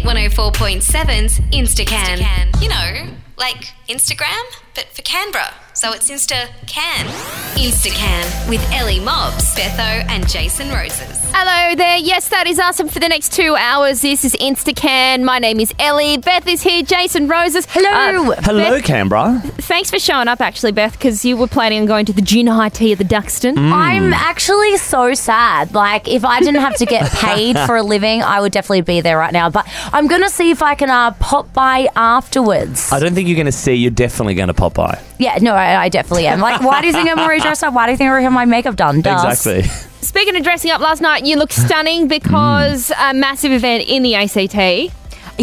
Hit 104.7's Instacan. You know, like Instagram, but for Canberra. So it's Insta-Can. Instacan with Ellie Mobbs, Betho and Jason Roses. Hello there. Yes, that is us. And for the next 2 hours, this is Instacan. My name is Ellie. Beth is here. Jason Roses. Hello. Hello, Beth, Canberra. thanks for showing up, actually, Beth, because you were planning on going to the junior high tea at the Duxton. I'm actually so sad. Like, if I didn't have to get paid for a living, I would definitely be there right now. But I'm going to see if I can pop by afterwards. I don't think you're going to see. You're definitely going to pop by. Yeah, no, I definitely am. Like, why do you think I'm already dressed up? Why do you think I have my makeup done? Exactly. Speaking of dressing up, last night you looked stunning because a massive event in the ACT.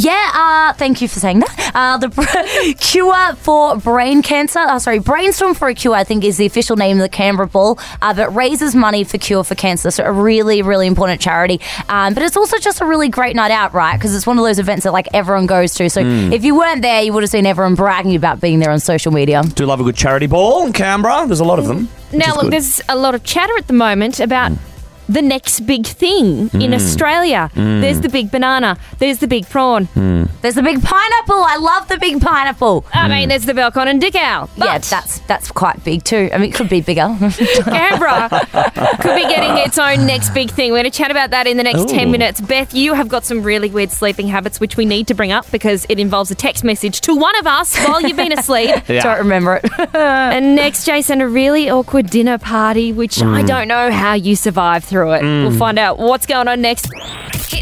Yeah, thank you for saying that. The cure for brain cancer, Brainstorm for a Cure, I think is the official name of the Canberra Ball, but raises money for Cure for Cancer, so a really, really important charity. But it's also just a really great night out, right? Because it's one of those events that like everyone goes to. So if you weren't there, you would have seen everyone bragging about being there on social media. Do love a good charity ball in Canberra. There's a lot of them. Now, look, there's a lot of chatter at the moment about the next big thing in Australia. There's the big banana. There's the big prawn. There's the big pineapple. I love the big pineapple. I mean, there's the Belcon and Dickow. Yeah, that's quite big too. I mean, it could be bigger. Canberra could be getting its own next big thing. We're going to chat about that in the next 10 minutes. Beth, you have got some really weird sleeping habits, which we need to bring up because it involves a text message to one of us while you've been asleep. Don't remember it. And next, Jason, a really awkward dinner party, which I don't know how you survived through it. We'll find out what's going on next. Hit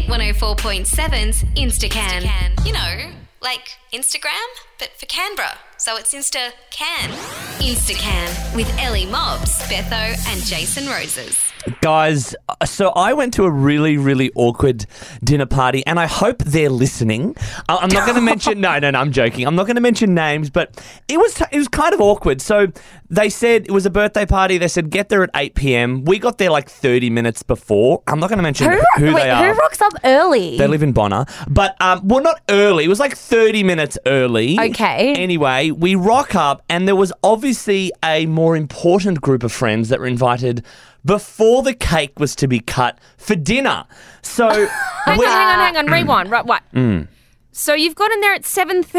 104.7's Instacan. You know, like Instagram, but for Canberra. So it's Insta-Can. Instacan with Ellie Mobbs, Betho and Jason Roses. Guys, so I went to a really, really awkward dinner party, and I hope they're listening. I'm not going to mention... No, I'm joking. I'm not going to mention names, but it was kind of awkward. So they said it was a birthday party. They said, get there at 8 p.m. We got there like 30 minutes before. I'm not going to mention who they are. Who rocks up early? They live in Bonner. But, well, not early. It was like 30 minutes early. Okay. Anyway, we rock up, and there was obviously a more important group of friends that were invited before the cake was to be cut for dinner. So Hang on. Rewind. Right. So you've got in there at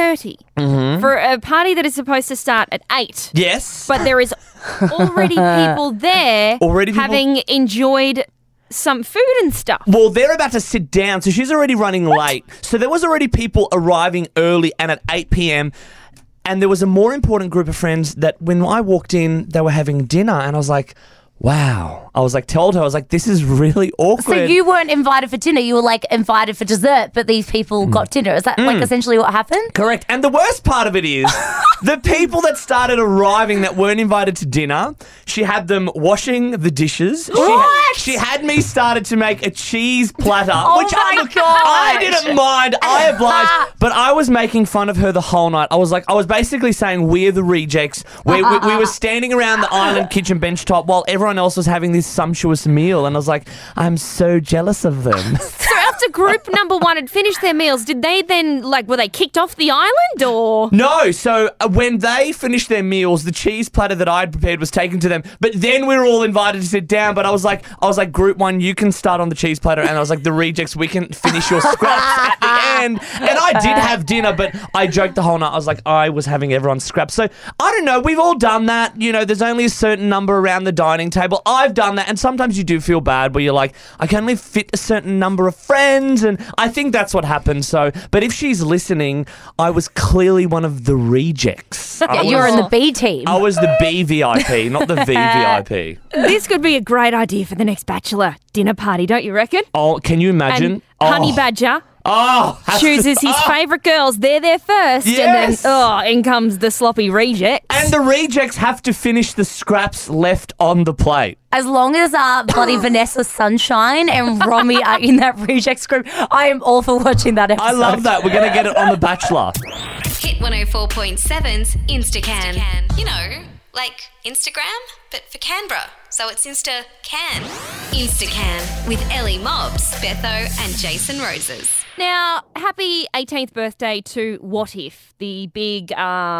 7:30 for a party that is supposed to start at 8. Yes. But there is already people there having enjoyed some food and stuff. Well, they're about to sit down, so she's already running late. So there was already people arriving early and at 8 p.m. And there was a more important group of friends that when I walked in, they were having dinner, and I was like, wow. I was like, told her, I was like, this is really awkward. So you weren't invited for dinner. You were like invited for dessert, but these people got dinner. Is that like essentially what happened? Correct. And the worst part of it is the people that started arriving that weren't invited to dinner, she had them washing the dishes. What? She had me started to make a cheese platter, which my gosh. I didn't mind. I obliged. But I was making fun of her the whole night. I was basically saying we're the rejects. We were standing around the island kitchen bench top while everyone else was having this sumptuous meal, and I was like, I'm so jealous of them. So after group number one had finished their meals, did they then, were they kicked off the island or? No, so when they finished their meals, the cheese platter that I had prepared was taken to them, but then we were all invited to sit down, but I was like, group one, you can start on the cheese platter, and I was like, the rejects, we can finish your scraps at the end. And I did have dinner, but I joked the whole night. I was like, I was having everyone's scraps. So, I don't know, we've all done that. You know, there's only a certain number around the dining table. I've done that, and sometimes you do feel bad where you're like, I can only fit a certain number of friends, and I think that's what happened. So, but if she's listening, I was clearly one of the rejects. Yeah, you're in the B team. I was the B VIP, not the V VIP. This could be a great idea for the next bachelor dinner party, don't you reckon? Oh, can you imagine? And Honey Badger has chooses his favourite girls. They're there first. Yes. And then, in comes the sloppy rejects. And the rejects have to finish the scraps left on the plate. As long as bloody Vanessa Sunshine and Romy are in that rejects group, I am all for watching that episode. I love that. We're going to get it on The Bachelor. Hit 104.7's Instacan. You know, like Instagram, but for Canberra. So it's Insta-Can. Instacan with Ellie Mobbs, Betho and Jason Roses. Now, happy 18th birthday to What If, the big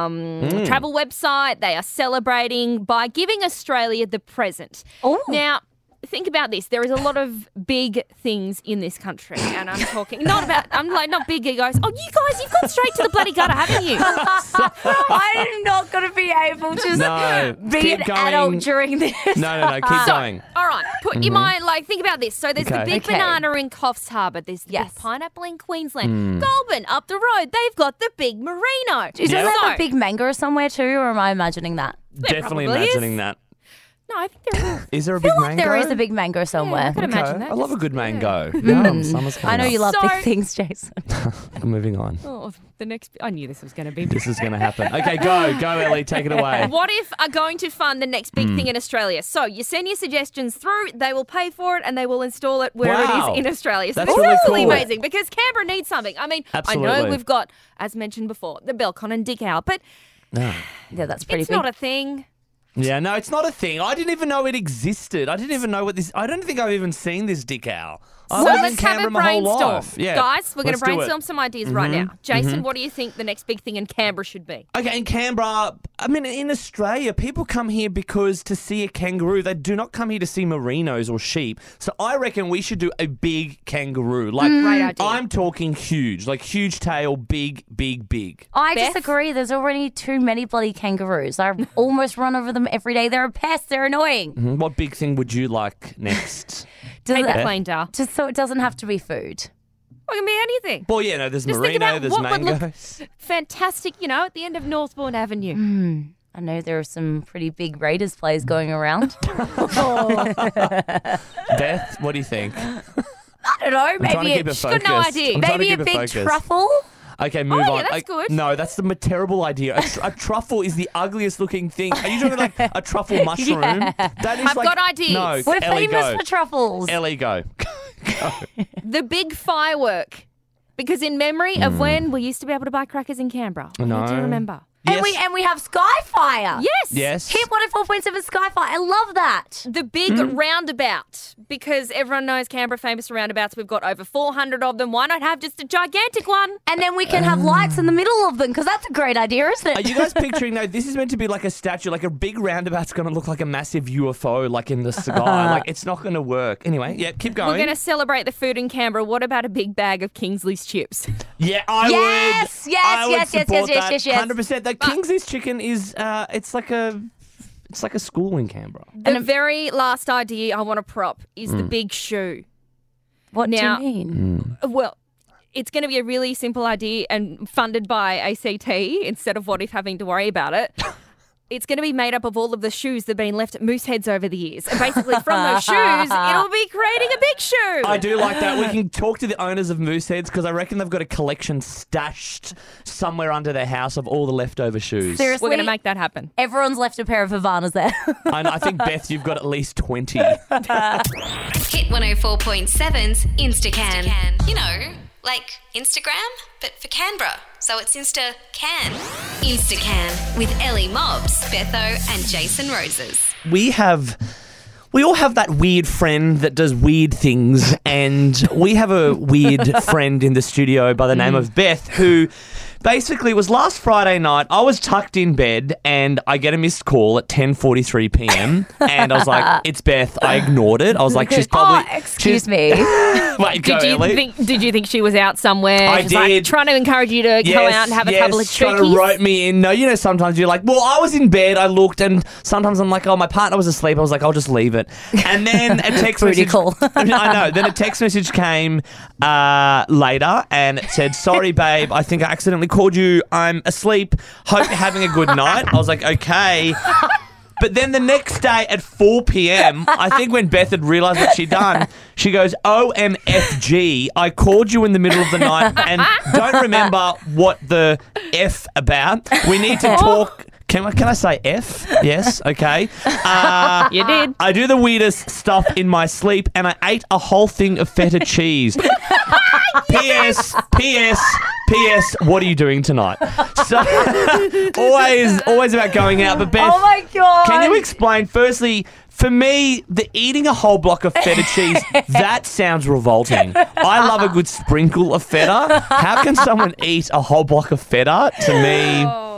travel website. They are celebrating by giving Australia the present. Oh. Now, think about this. There is a lot of big things in this country, and I'm talking not big egos. Oh, you guys, you've gone straight to the bloody gutter, haven't you? I'm not going to be able to be keep an going. adult during this. No, keep going. All right, you might think about this. So there's the Okay. big banana in Coffs Harbour. There's the Yes. big pineapple in Queensland. Goulburn up the road, they've got the big merino. Is there So- a big mango somewhere too, or am I imagining that? Definitely probably is. imagining that. No, I think there is. Is there a big mango? There is a big mango somewhere. I could imagine that. I love a Just- good mango. Mm. Yum, summer's coming I know up. you love So- big things, Jason. Moving on. Oh, the next. I knew this was going to be. This is going to happen. Okay, go, Ellie. Take it away. What if are going to fund the next big thing in Australia? So you send your suggestions through, they will pay for it, and they will install it where Wow. it is in Australia. So That's this is really really cool. amazing because Canberra needs something. I mean, I Absolutely. know we've got, as mentioned before, the Belcon and Dick Owl, but Yeah, that's pretty it's big. not a thing. Yeah, no, it's not a thing. I didn't even know it existed. I didn't even know what this. I don't think I've even seen this dick owl. I've So lived in let's have a Canberra my whole brainstorm. life. Yeah, Guys, we're going to let's do it. brainstorm some ideas right now. Jason, what do you think the next big thing in Canberra should be? Okay, in Canberra, I mean, in Australia, people come here because to see a kangaroo. They do not come here to see merinos or sheep. So I reckon we should do a big kangaroo. Like, Great idea. I'm talking huge, like huge tail, big, big, big. I Beth? disagree. There's already too many bloody kangaroos. I almost run over them every day. They're a pest. They're annoying. What big thing would you like next? Does Take the it- plane, Dar. just so it doesn't have to be food. Well, it can be anything. Well, yeah, no, there's Just think merino, about there's what would look mangoes. fantastic, at the end of Northbourne Avenue. I know there are some pretty big Raiders players going around. Beth, what do you think? I don't know. I'm trying to Maybe keep it she's got no focused. idea. I'm trying to maybe a keep it big focused. truffle. Okay, move yeah, on. that's good. No, that's the terrible idea. A truffle is the ugliest looking thing. Are you talking like a truffle mushroom? Yeah. That is I've like, got ideas. No, We're Ellie, famous go. for truffles. Ellie, go. The big firework. Because in memory of when we used to be able to buy crackers in Canberra. I No. do remember. And Yes. we have Skyfire. Yes. Yes. Hit 104.7 Skyfire. I love that. The big roundabout. Because everyone knows Canberra famous for roundabouts. We've got over 400 of them. Why not have just a gigantic one? And then we can have lights in the middle of them because that's a great idea, isn't Are it? you guys picturing, no, this is meant to be like a statue, like a big roundabout's going to look like a massive UFO, like in the sky. Like, it's not going to work. Anyway, yeah, keep going. We're going to celebrate the food in Canberra. What about a big bag of Kingsley's chips? Yeah, I Yes, would. yes, I would yes, yes, support yes, that yes, yes. 100%. The Kingsley's chicken is, it's like a school in Canberra. The very last idea I want to prop is the big shoe. What Now- do you mean? Well, it's going to be a really simple idea and funded by ACT instead of What If having to worry about it. It's going to be made up of all of the shoes that have been left at Mooseheads over the years. And basically from those shoes, it'll be creating a big shoe. I do like that. We can talk to the owners of Mooseheads because I reckon they've got a collection stashed somewhere under their house of all the leftover shoes. Seriously, We're going to make that happen. everyone's left a pair of Havanas there. And I think, Beth, you've got at least 20. Hit 104.7's Instacan. You know, like Instagram, but for Canberra. So it's Insta Can. Instacan with Ellie Mobbs, Betho, and Jason Roses. We all have that weird friend that does weird things, and we have a weird friend in the studio by the name of Beth who basically was last Friday night. I was tucked in bed and I get a missed call at 10:43 p.m. and I was like, "It's Beth." I ignored it. I was like, "She's probably." Excuse me. Wait, go, Ellie. Did you think she was out somewhere? I She's like, did. trying to encourage you to go out and have a couple of trying to cheekies? rope me in. No, sometimes you're like, well, I was in bed, I looked, and sometimes I'm like, oh, my partner was asleep. I was like, I'll just leave it. And then a text Pretty message. cool. I know. Then a text message came later, and it said, sorry, babe, I think I accidentally called you. I'm asleep. Hope you're having a good night. I was like, okay. But then the next day at 4 p.m., I think when Beth had realised what she'd done, she goes, OMFG, I called you in the middle of the night and don't remember what the F about. We need to talk. Can I say F? Yes, okay. You did. I do the weirdest stuff in my sleep and I ate a whole thing of feta cheese. P.S. What are you doing tonight? So always about going out. But Beth, Oh my God. can you explain? Firstly, for me, the eating a whole block of feta cheese, that sounds revolting. I love a good sprinkle of feta. How can someone eat a whole block of feta? To me,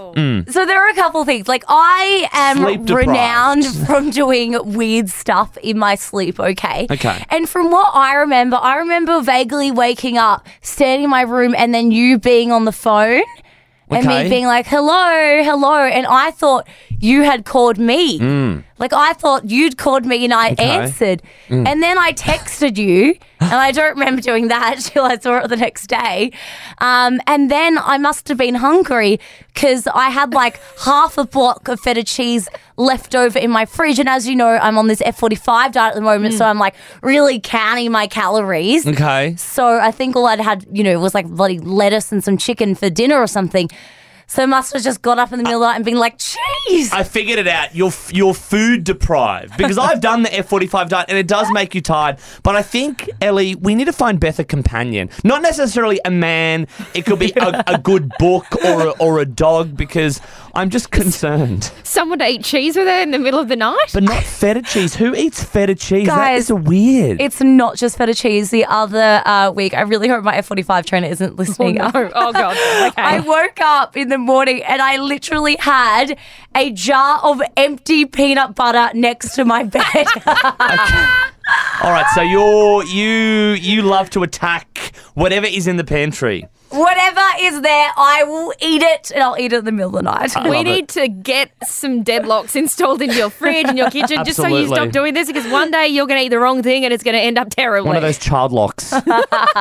So there are a couple things. Like, I Sleep am deprived. renowned from doing weird stuff in my sleep, okay? Okay. And from what I remember vaguely waking up, standing in my room, and then you being on the phone. And Okay. me being like, hello, hello. And I thought you had called me. Like, I thought you'd called me and I answered. And then I texted you, and I don't remember doing that till I saw it the next day. And then I must have been hungry because I had like half a block of feta cheese left over in my fridge. And as you know, I'm on this F45 diet at the moment, so I'm like really counting my calories. Okay. So I think all I'd had, was like bloody lettuce and some chicken for dinner or something. So I must have just got up in the middle of the night and been like, jeez. I figured it out. You're food deprived because I've done the F45 diet and it does make you tired. But I think, Ellie, we need to find Beth a companion. Not necessarily a man. It could be a good book or a dog because I'm just concerned. Someone to eat cheese with her in the middle of the night? But not feta cheese. Who eats feta cheese? That Guys, is weird. It's not just feta cheese. The other week, I really hope my F45 trainer isn't listening. Oh, God. Okay. I woke up in the morning and I literally had a jar of empty peanut butter next to my bed. All right, so you love to attack whatever is in the pantry. Whatever is there, I will eat it, and I'll eat it in the middle of the night. We love need to get some deadlocks installed into your fridge and your kitchen just so you Absolutely. stop doing this because one day you're going to eat the wrong thing and it's going to end up terribly. One of those child locks. Hit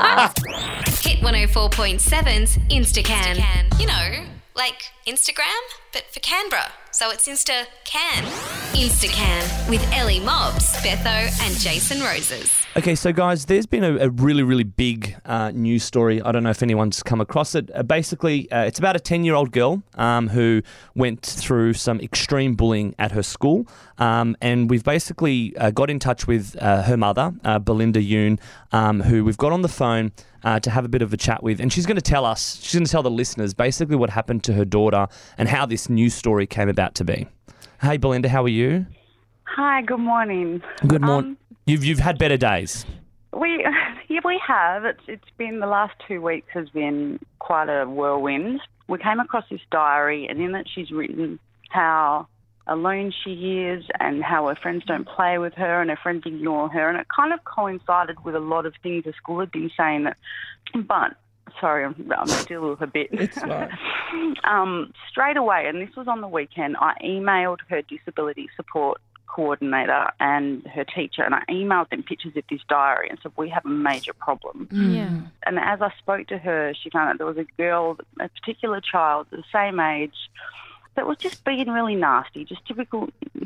104.7's Instacan. You know, like Instagram, but for Canberra. So it's Insta Can. Instacan with Ellie Mobbs, Betho, and Jason Roses. Okay, so guys, there's been a really, really big news story. I don't know if anyone's come across it. Basically, it's about a 10-year-old girl who went through some extreme bullying at her school. And we've basically got in touch with her mother, Belinda Yoon, who we've got on the phone to have a bit of a chat with. And she's going to tell the listeners basically what happened to her daughter and how this news story came about to be. Hey, Belinda, how are you? Hi, good morning. Good morning. You've had better days. We have. It's been the last 2 weeks has been quite a whirlwind. We came across this diary, and in it she's written how alone she is and how her friends don't play with her and her friends ignore her, and it kind of coincided with a lot of things the school had been saying. But sorry, I'm still a bit. It's fine. Straight away, and this was on the weekend, I emailed her disability support coordinator and her teacher, and I emailed them pictures of this diary and said, we have a major problem. Yeah. And as I spoke to her, she found out there was a girl, a particular child, the same age, that was just being really nasty, just typical.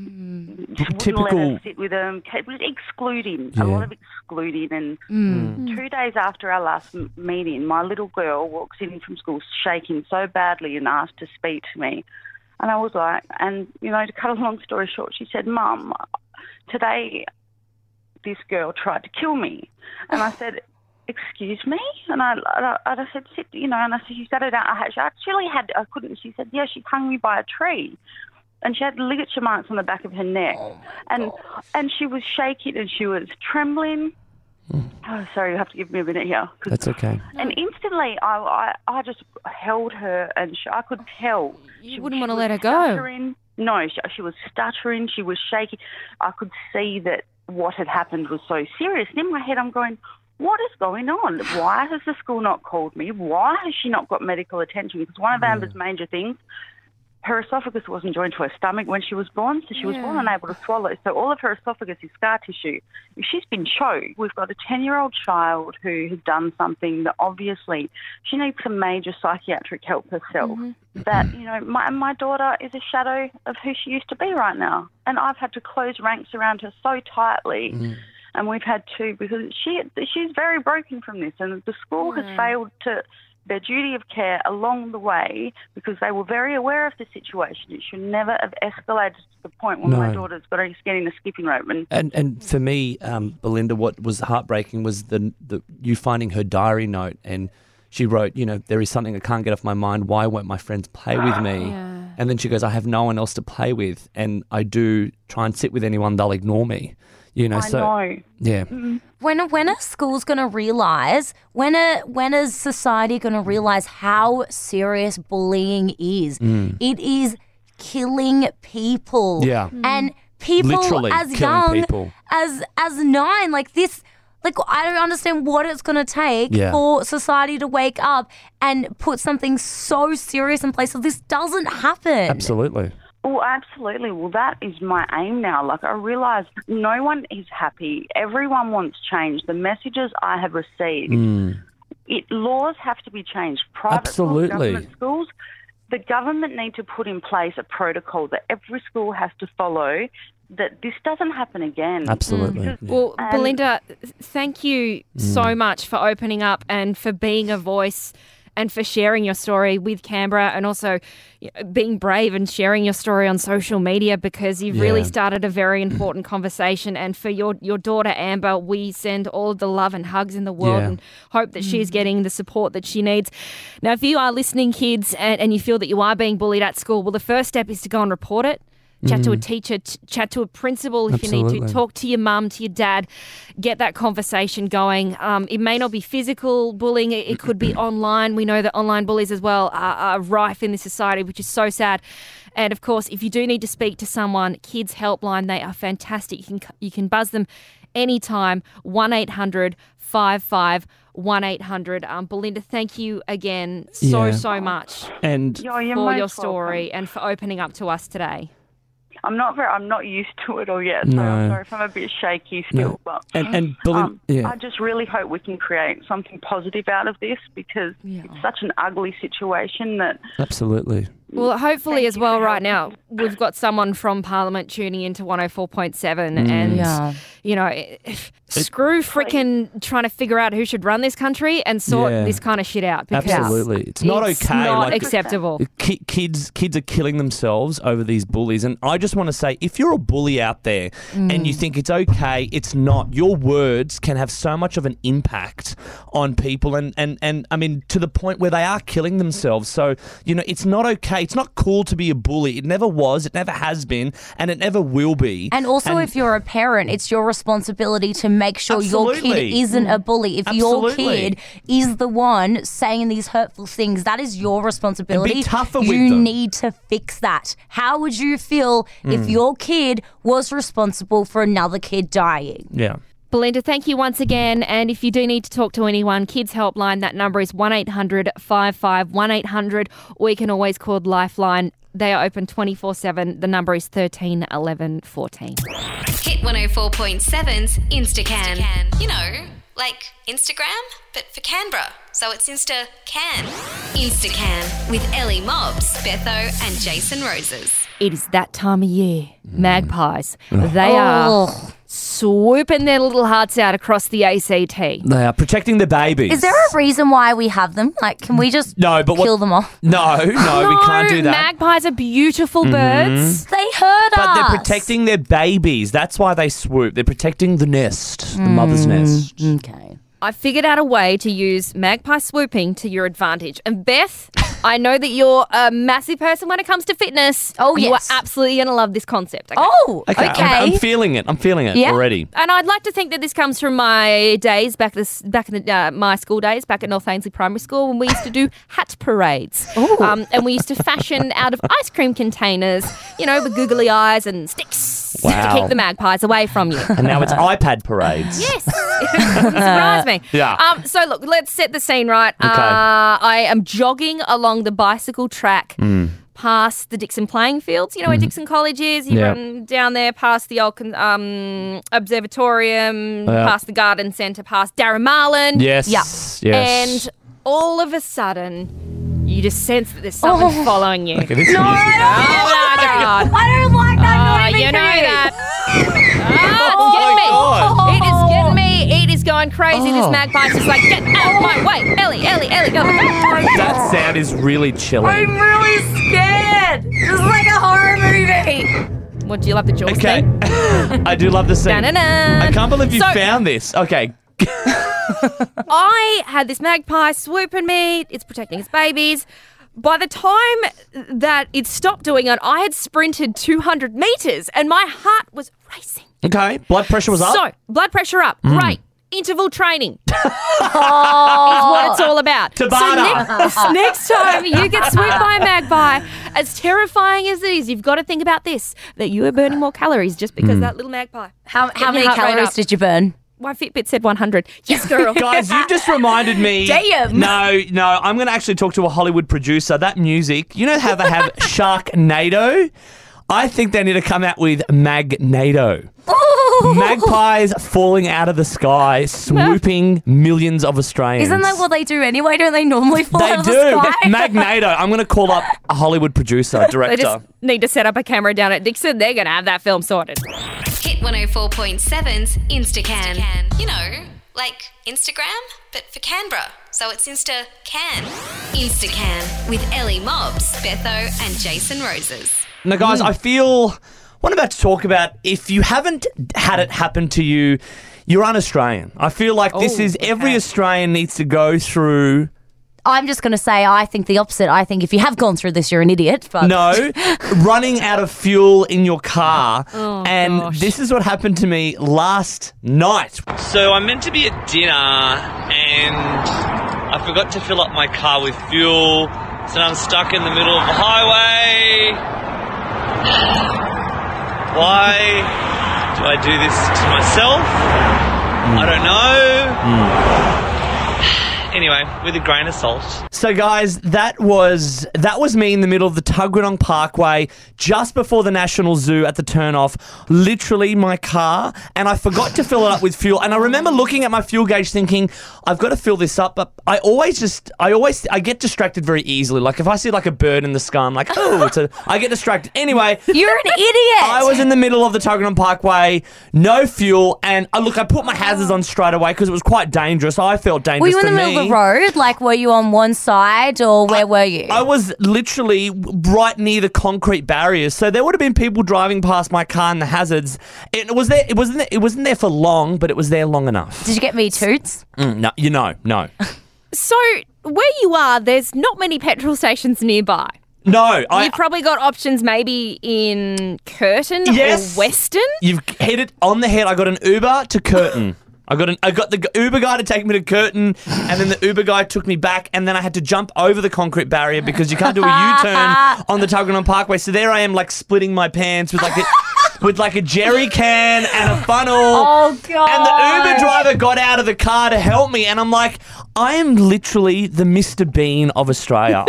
Just wouldn't let her sit with them. It was excluding, a lot of excluding. And 2 days after our last meeting, my little girl walks in from school shaking so badly and asked to speak to me. And I was like, to cut a long story short, she said, Mum, today this girl tried to kill me. And I said, excuse me? And I said, sit, and I said, you sat her down. I couldn't. She said, yeah, she hung me by a tree. And she had ligature marks on the back of her neck. And she was shaking and she was trembling. Oh, sorry, you have to give me a minute here. That's okay. And instantly, I just held her, and I could tell. You wouldn't want to let her go. Stuttering. No, she was stuttering. She was shaking. I could see that what had happened was so serious. And in my head, I'm going, what is going on? Why has the school not called me? Why has she not got medical attention? Because one of Amber's major things, her esophagus wasn't joined to her stomach when she was born, so she was born unable to swallow. So all of her esophagus is scar tissue. She's been choked. We've got a 10-year-old child who has done something that obviously she needs some major psychiatric help herself. That, my daughter is a shadow of who she used to be right now. And I've had to close ranks around her so tightly. And we've had to, because she's very broken from this. And the school has failed to their duty of care along the way because they were very aware of the situation. It should never have escalated to the point when my daughter's got to get in a skipping rope. And for me, Belinda, what was heartbreaking was the you finding her diary note, and she wrote, there is something I can't get off my mind. Why won't my friends play with me? Yeah. And then she goes, I have no one else to play with, and I do try and sit with anyone, they'll ignore me. You know, I so know. yeah. When are schools going to realise, when is society going to realise how serious bullying is? It is killing people. Yeah. And people Literally as killing young people. as 9, like this. Like, I don't understand what it's going to take Yeah. for society to wake up and put something so serious in place so this doesn't happen. Absolutely. Well, absolutely. Well, that is my aim now. Like, I realise no one is happy. Everyone wants change. The messages I have received, laws have to be changed. Private Absolutely. schools, government schools, the government need to put in place a protocol that every school has to follow, that this doesn't happen again. Absolutely. Because- Yeah. Well, Belinda, thank you so much for opening up and for being a voice and for sharing your story with Canberra, and also being brave and sharing your story on social media, because you've really Yeah. started a very important conversation. And for your daughter, Amber, we send all of the love and hugs in the world Yeah. and hope that she's getting the support that she needs. Now, if you are listening, kids, and you feel that you are being bullied at school, well, the first step is to go and report it. Chat to a teacher, chat to a principal if you need Absolutely. to. Talk to your mum, to your dad. Get that conversation going. It may not be physical bullying. It could be online. We know that online bullies as well are rife in this society, which is so sad. And, of course, if you do need to speak to someone, Kids Helpline, they are fantastic. You can buzz them anytime, 1-800 55 1800. Belinda, thank you again Yeah. so much And You're for most your story welcome. and for opening up to us today. I'm not used to it all yet, so No. I'm sorry if I'm a bit shaky still. No. But and Belinda, yeah. I just really hope we can create something positive out of this, because it's such an ugly situation that Absolutely. Well, hopefully Thank as you well for right now, we've got someone from Parliament tuning into 104.7 and, Yeah. you know, screw frickin' trying to figure out who should run this country and sort Yeah. this kind of shit out. Because Absolutely. It's not okay. not like, acceptable. Kids are killing themselves over these bullies, and I just want to say, if you're a bully out there and you think it's okay, it's not. Your words can have so much of an impact on people, and I mean, to the point where they are killing themselves. So, you know, it's not okay. It's not cool to be a bully. It never was. It never has been, and it never will be. And also, if you're a parent, it's your responsibility to make sure your kid Absolutely. isn't a bully. If your Absolutely. kid is the one saying these hurtful things, that is your responsibility. And be tougher with you them. need to fix that. How would you feel if your kid was responsible for another kid dying? Yeah. Belinda, thank you once again. And if you do need to talk to anyone, Kids Helpline, that number is 1-800 55 1800, or you can always call Lifeline. They are open 24/7. The number is 13 11 14. Hit 104.7's Instacan. You know, like Instagram, but for Canberra. So it's Insta-Can. Instacan with Ellie Mobbs, Betho and Jason Roses. It is that time of year. Magpies. They are swooping their little hearts out across the ACT. They are protecting the babies. Is there a reason why we have them? Like, can we just No, but what- kill them off? No, we can't do that. Magpies are beautiful birds. They hurt us. But they're protecting their babies. That's why they swoop. They're protecting the nest, the mother's nest. Okay. I figured out a way to use magpie swooping to your advantage. And Beth, I know that you're a massive person when it comes to fitness. Oh, You yes. are absolutely going to love this concept. Okay? Oh, okay. I'm feeling it. I'm feeling it Yeah. already. And I'd like to think that this comes from my days back in my school days back at North Ainsley Primary School, when we used to do hat parades. And we used to fashion out of ice cream containers, you know, with googly eyes and sticks to Wow. keep the magpies away from you. And now it's iPad parades. Yes, surprise me. Yeah. So look, let's set the scene right. Okay. I am jogging along the bicycle track. Past the Dixon playing fields, you know where Dixon College is. You Yeah. run down there, past the old observatorium, Yeah. past the garden centre, past Darramarlin. Yes. Yeah. Yes. And all of a sudden, you just sense that there's someone following you. Okay, this No, is- I don't like that. I don't like that noise. You know that. Oh my It is getting me. It is going crazy. This magpie's just like, get out of my way. Ellie, go. That sound is really chilling. I'm really scared. This is like a horror movie. What, do you love the Jaws Okay. thing? I do love the scene. Da-na-na. I can't believe you So- found this. Okay. I had this magpie swooping me. It's protecting its babies. By the time that it stopped doing it, I had sprinted 200 metres and my heart was racing. Okay, blood pressure was up. So, blood pressure up. Great. Interval training is what it's all about. Tabata. So next time you get swooped by a magpie, as terrifying as it is, you've got to think about this, that you are burning more calories just because of that little magpie. How Getting many your heart rate calories up. did you burn? My Fitbit said 100. Yes, girl. Guys, you've just reminded me. Damn. No, I'm going to actually talk to a Hollywood producer. That music, you know how they have Sharknado? I think they need to come out with Magnado. Magpies falling out of the sky, swooping millions of Australians. Isn't that what they do anyway? Don't they normally fall they out of do? the sky? Magnado. I'm going to call up a Hollywood producer, They director. just need to set up a camera down at Dixon. They're going to have that film sorted. Hit 104.7's Instacan. You know, like Instagram, but for Canberra. So it's Insta-Can. Instacan with Ellie Mobbs, Betho and Jason Roses. Now, guys, I feel what I'm about to talk about, if you haven't had it happen to you, you're un-Australian. I feel like this is every Australian needs to go through. I'm just going to say I think the opposite. I think if you have gone through this, you're an idiot. But No, running out of fuel in your car. And gosh. this is what happened to me last night. So I'm meant to be at dinner and I forgot to fill up my car with fuel. So now I'm stuck in the middle of the highway. Why do I do this to myself? I don't know. Anyway, with a grain of salt. So, guys, that was me in the middle of the Tuggeranong Parkway, just before the National Zoo at the turnoff. Literally, my car, and I forgot to fill it up with fuel. And I remember looking at my fuel gauge, thinking, I've got to fill this up. But I get distracted very easily. Like if I see like a bird in the sky, I'm like, oh, I get distracted. Anyway, you're an idiot. I was in the middle of the Tuggeranong Parkway, no fuel, and I put my hazards on straight away because it was quite dangerous. I felt dangerous. Were you in for the middle me. of the road? Like, were you on one side or where were you? I was literally right near the concrete barriers, so there would have been people driving past my car and the hazards. It was there. It wasn't there for long, but it was there long enough. Did you get me toots? No. So, where you are, there's not many petrol stations nearby. No, You've probably got options maybe in Curtin Yes. or Western. You've hit it on the head. I got an Uber to Curtin. I got the Uber guy to take me to Curtin, and then the Uber guy took me back, and then I had to jump over the concrete barrier because you can't do a U-turn on the Tuggeranong Parkway. So there I am, like splitting my pants with like a jerry can and a funnel. Oh, God. And the Uber driver got out of the car to help me, and I'm like, I am literally the Mr. Bean of Australia.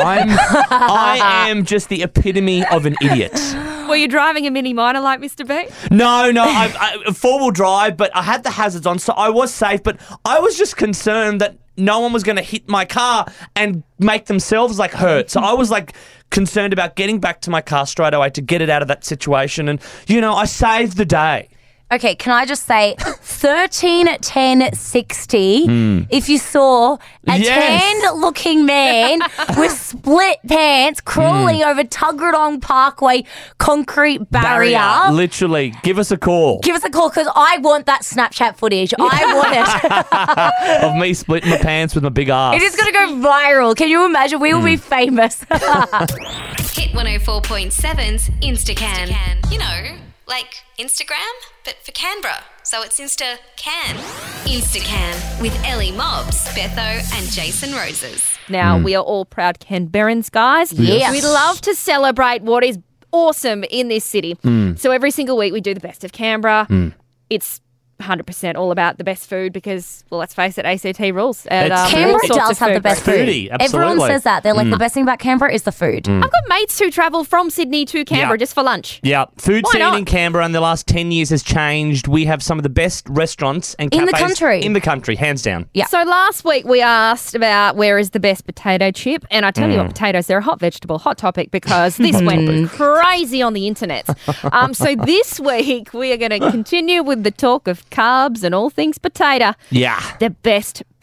I am just the epitome of an idiot. Were you driving a Mini Minor like Mr. B? No, I four-wheel drive, but I had the hazards on, so I was safe, but I was just concerned that no one was going to hit my car and make themselves like hurt. So I was like concerned about getting back to my car straight away to get it out of that situation, and I saved the day. Okay, can I just say 13 10 60 if you saw a Yes. tanned looking man with split pants crawling over Tuggeranong Parkway concrete barrier. Literally, give us a call Give us a call because I want that Snapchat footage. I want it. of me splitting my pants with my big ass. It is going to go viral. Can you imagine? We will be famous. Hit 104.7's Instacan. You know, like Instagram, but for Canberra. So it's Insta-Can. Instacan with Ellie Mobbs, Betho and Jason Roses. Now, we are all proud Canberrans, guys. Yes. We love to celebrate what is awesome in this city. So every single week we do the best of Canberra. It's 100% all about the best food because, well, let's face it, ACT rules. And, It's all Canberra sorts does of have the food. best food. Foodie, Everyone absolutely. says that. They're like, the best thing about Canberra is the food. I've got mates who travel from Sydney to Canberra Yeah. just for lunch. Yeah, food Why scene not? in Canberra in the last 10 years has changed. We have some of the best restaurants and In the cafes country. in the country, hands down. Yeah. So last week we asked about where is the best potato chip, and I tell you what, potatoes, they're a hot vegetable, hot topic because this went crazy on the internet. So this week we are going to continue with the talk of carbs and all things potato. Yeah. The best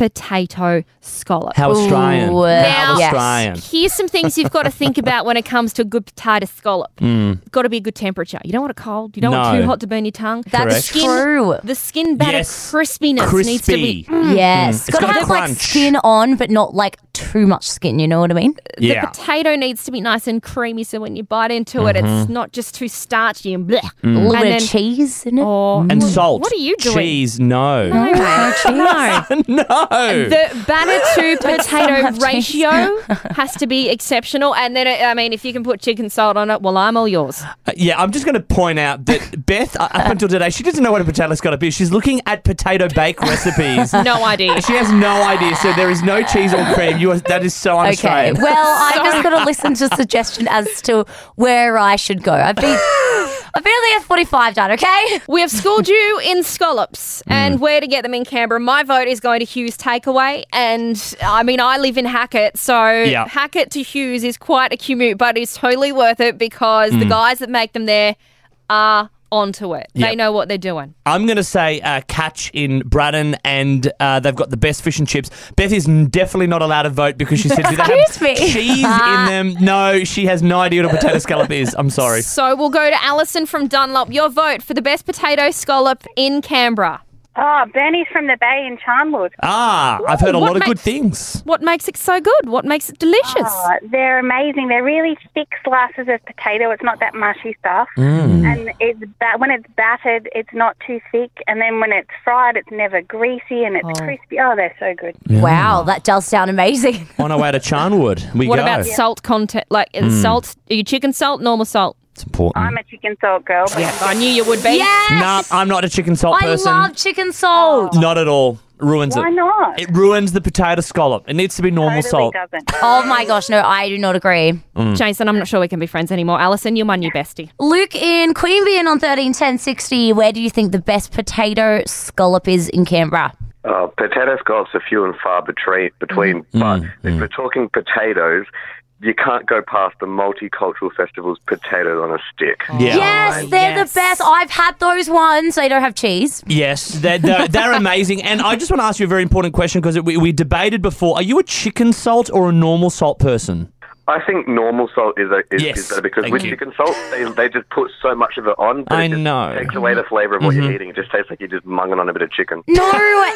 potato scallop. How Australian. Ooh, How yes. Australian. Here's some things you've got to think about when it comes to a good potato scallop. Got to be a good temperature. You don't want it cold. You don't want No. too hot to burn your tongue. That's true. The skin batter Yes. crispiness needs to be. Crispy. Yes. It's Got to got have like crunch. skin on, but not like too much skin. You know what I mean? Yeah. The potato needs to be nice and creamy, so when you bite into it, it's not just too starchy and bleh. A little And bit then- of cheese in it. Or And salt. What are you doing? Cheese, no. No, mate, no. No. The batter to potato have cheese. ratio has to be exceptional. And then, if you can put chicken salt on it, well, I'm all yours. Yeah, I'm just going to point out that Beth, up until today, she doesn't know what a potato scallop is. She's looking at potato bake recipes. No idea. She has no idea. So there is no cheese or cream. That is so Okay. un-Australian. Well, I just got to listen to suggestion as to where I should go. I've been at the F45 done, okay? We have schooled you in scallops and where to get them in Canberra. My vote is going to Hughes Takeaway. And I live in Hackett, so Yeah. Hackett to Hughes is quite a commute, but it's totally worth it because the guys that make them there are onto it. They Yep. know what they're doing. I'm going to say Catch in Braddon, and they've got the best fish and chips. Beth is definitely not allowed to vote because she said, do they have Excuse me. cheese in them? No, she has no idea what a potato scallop is. I'm sorry. So we'll go to Alison from Dunlop. Your vote for the best potato scallop in Canberra. Oh, Bernie's from the Bay in Charnwood. I've heard a what lot of good makes- things. What makes it so good? What makes it delicious? Oh, they're amazing. They're really thick slices of potato. It's not that mushy stuff. And when it's battered, it's not too thick. And then when it's fried, it's never greasy and it's crispy. Oh, they're so good. Wow, that does sound amazing. On our way to Charnwood, we What go. about salt content? Like salt? Are you chicken salt, normal salt? It's important. I'm a chicken salt girl. But I knew you would be. Yes! No, I'm not a chicken salt I person. love chicken salt. Not at all. Ruins Why it. not? It ruins the potato scallop. It needs to be normal Totally salt. doesn't. Oh my gosh, no, I do not agree. Jason, I'm not sure we can be friends anymore. Alison, you're my new bestie. Luke in Queanbeyan on 131060, where do you think the best potato scallop is in Canberra? Potato scallops are few and far between, but if we're talking potatoes, you can't go past the Multicultural Festival's potatoes on a stick. Yeah. Yes, they're yes. the best. I've had those ones. They don't have cheese. Yes, they're amazing. And I just want to ask you a very important question because we debated before. Are you a chicken salt or a normal salt person? I think normal salt is Yes, better because thank with you. chicken salt, they just put so much of it on. But I it just know. takes away the flavour of what you're eating. It just tastes like you're just munging on a bit of chicken. No.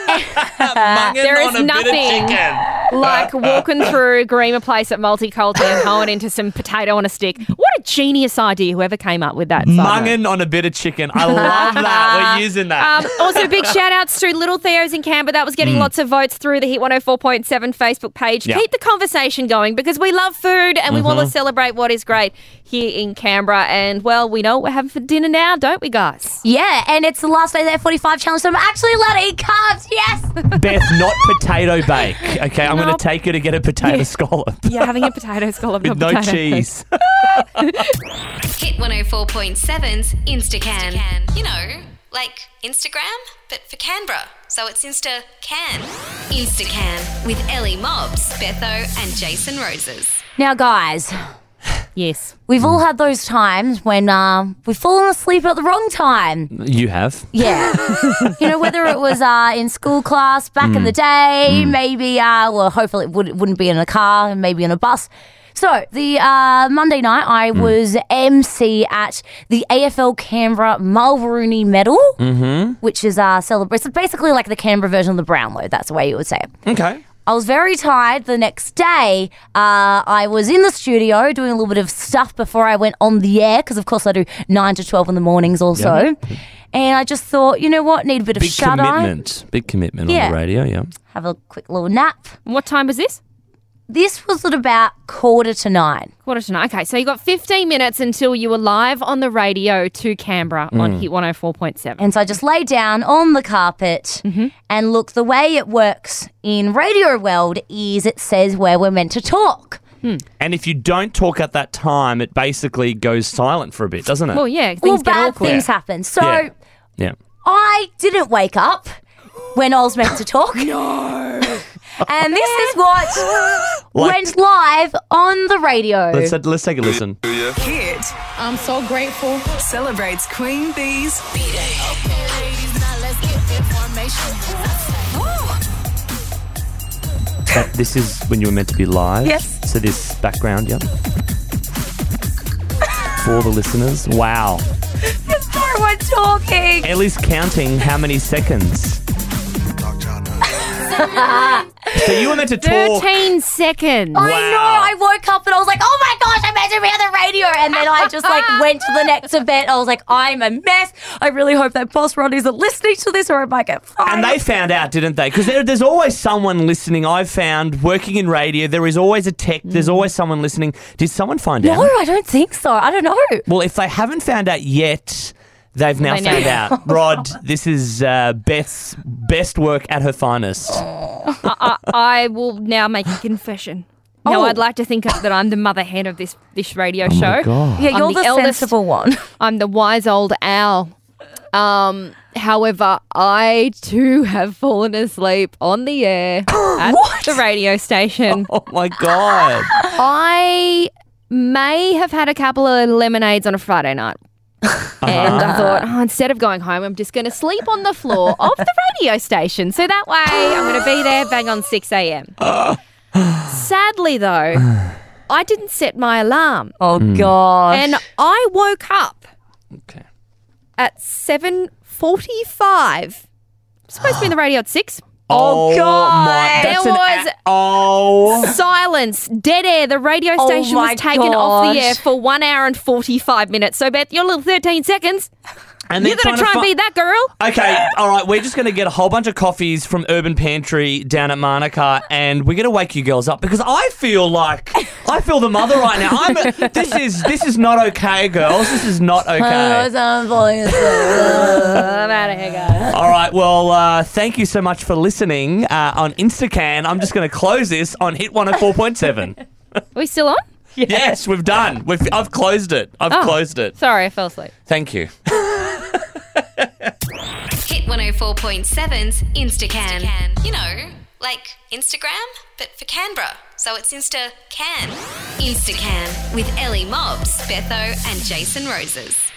There is nothing like walking through Greema Place at Multiculti and hoeing into some potato on a stick. What a genius idea, whoever came up with that. Munging on a bit of chicken. I love that. We're using that. Also, big shout outs to Little Theo's in Canberra. That was getting lots of votes through the Hit 104.7 Facebook page. Yeah. Keep the conversation going because we love food and we want to celebrate what is great here in Canberra. And, well, we know what we're having for dinner now, don't we, guys? Yeah, and it's the last day of the F45 challenge, so I'm actually allowed to eat carbs. Yes. Beth, not potato bake. Okay, I'm going Nope. to take her to get a potato scallop Yeah, having a potato scallop, with not no potato. cheese. Hit 104.7's Instacan. You know, like Instagram, but for Canberra. So it's Insta-Can. Instacan with Ellie Mobbs, Betho and Jason Roses. Now, guys, Yes. we've all had those times when we've fallen asleep at the wrong time. You have. Yeah. You know, whether it was in school class back in the day, maybe, hopefully it wouldn't be in a car, maybe in a bus. So, the Monday night, I was MC at the AFL Canberra Mulrooney Medal, which is celebrated. It's basically like the Canberra version of the Brownlow. That's the way you would say it. Okay. I was very tired the next day. I was in the studio doing a little bit of stuff before I went on the air, because of course I do 9 to 12 in the mornings also. And I just thought, you know what, need a bit of Big shut-eye. commitment. Big commitment Yeah. on the radio, yeah. Have a quick little nap. What time was this? This was at about 8:45. Quarter to 9. Okay, so you got 15 minutes until you were live on the radio to Canberra on Hit 104.7. And so I just lay down on the carpet and look, the way it works in radio world is it says where we're meant to talk. And if you don't talk at that time, it basically goes silent for a bit, doesn't it? Well, yeah, Well, things get bad awkward. things happen. So Yeah. Yeah. I didn't wake up when I was meant to talk. No. And this is what went live on the radio. Let's take a listen. Hit, I'm so grateful, celebrates Queen Bee's B-Day. This is when you were meant to be live. Yes. So this background, yep. For the listeners. Wow. No one talking. Ellie's counting how many seconds. So you were meant to talk. 13 seconds. I know. I woke up and I was like, oh my gosh, I'm meant to be on the radio. And then I just went to the next event. I was like, I'm a mess. I really hope that Boss Rod isn't listening to this or I might get fired. And they found out, didn't they? Because there's always someone listening. I've found working in radio, there is always a tech. There's always someone listening. Did someone find out? No, I don't think so. I don't know. Well, if they haven't found out yet, they've now found out. Rod, this is Beth's best work at her finest. I will now make a confession. Now, I'd like to think that I'm the mother hen of this radio show. My God. Yeah, you're I'm the eldest. sensible one. I'm the wise old owl. However, I too have fallen asleep on the air at the radio station. Oh, my God. I may have had a couple of lemonades on a Friday night. And I thought, instead of going home, I'm just going to sleep on the floor of the radio station. So that way I'm going to be there bang on 6 a.m. Sadly, though, I didn't set my alarm. Oh, gosh. And I woke up at 7:45. Supposed to be in the radio at 6. Oh, God. That's There silence, dead air. The radio station was taken off the air for 1 hour and 45 minutes. So, Beth, your little 13 seconds. And You're going to try and be that girl? Okay, all right. We're just going to get a whole bunch of coffees from Urban Pantry down at Monaco, and we're going to wake you girls up because I feel the mother right now. This is not okay, girls. This is not okay. I'm out of here, guys. All right. Well, thank you so much for listening on Instacan. I'm just going to close this on Hit 104.7. Are we still on? Yes, we've done. I've closed it. I've closed it. Sorry, I fell asleep. Thank you. Hit 104.7's Instacan. You know, like Instagram, but for Canberra. So it's Insta-Can. Instacan with Ellie Mobbs, Betho and Jason Roses.